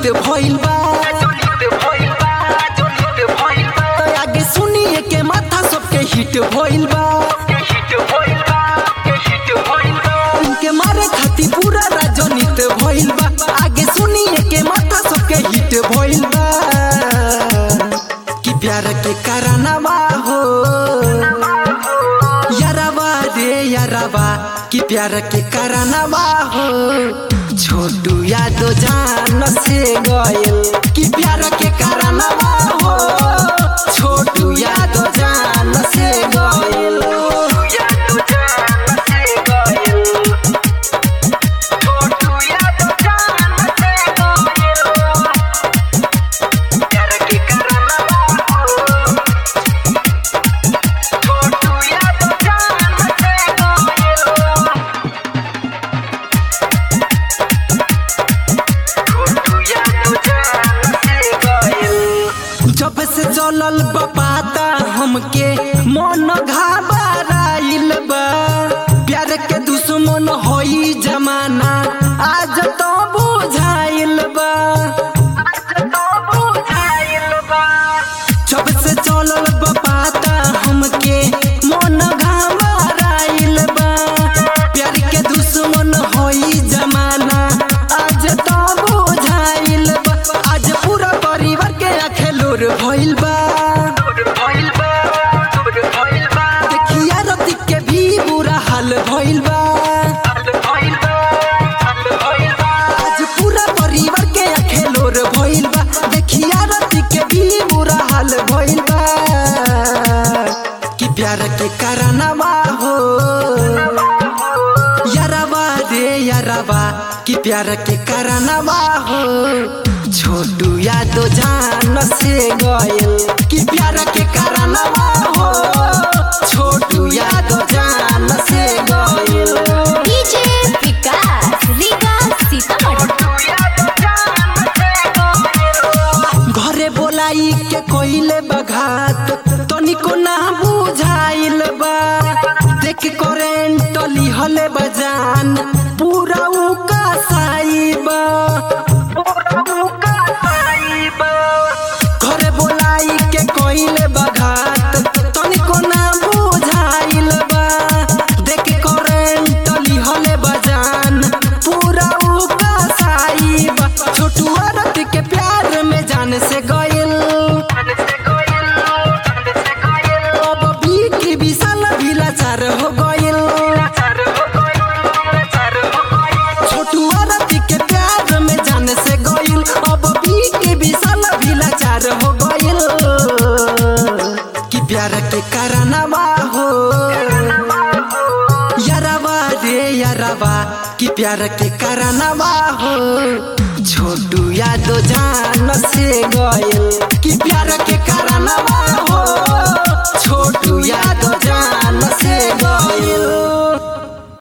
भइल बा तो आगे सुनिए के माथा सबके हिट भइल बा उनके मारे खाती पूरा राजनीति भइल बा आगे सुनिए के माथा सबके हिट भइल बा कि प्यार के कारनामा हो यारावा रे यारावा कि प्यार के कारनामा हो छोटू यादव जान से गइल कि प्यार के कारनामा हो छोटू यादव जान से गइल जब से चलल बाता हमके मन घबराइल बा प्यार के दुश्मन होई जमाना आज तो बुझाइल बा जब से चलल बाता हमके मन घबराइल बा प्यार के दुश्मन होई जमाना आज तो बुझाइल बा आज पूरा परिवार के आंखें लोर भइल बा देखिया रति के भी बुरा हाल भइल बा आज पूरा परिवार के आंखें लोर भइल बा देखिया रति के भी बुरा हाल भइल बा कि प्यार के कारनामा हो यारावा रे यारावा कि प्यार के कारनामा हो छोटू यादव जान से गइल कि प्यार के कारनामा हो छोटू यादव जान से गइल डीजे विकास लीगा सीतामढ़ी घरे बोलाई के कोइले बघात तनिको ना बुझाइल बा देख करेंट लिहले बजान पूरा उका साइबा घरे बोलाई के कोइले बघात तनिको ना बुझाइल बा देख करेंट लिहले बजान पूरा उका साइबा छोटू औरत के प्यार में जान से गइल अब बीकी विशाल भी लाचार हो गइल छोटू औरत के प्यार में जान से गइल अब बीकी विशाल भी लाचार हो गइल कि प्यार के कारनामा हो यारावा रे यारावा कि प्यार के कारनामा हो छोटू यादव जान से गइल कि प्यार के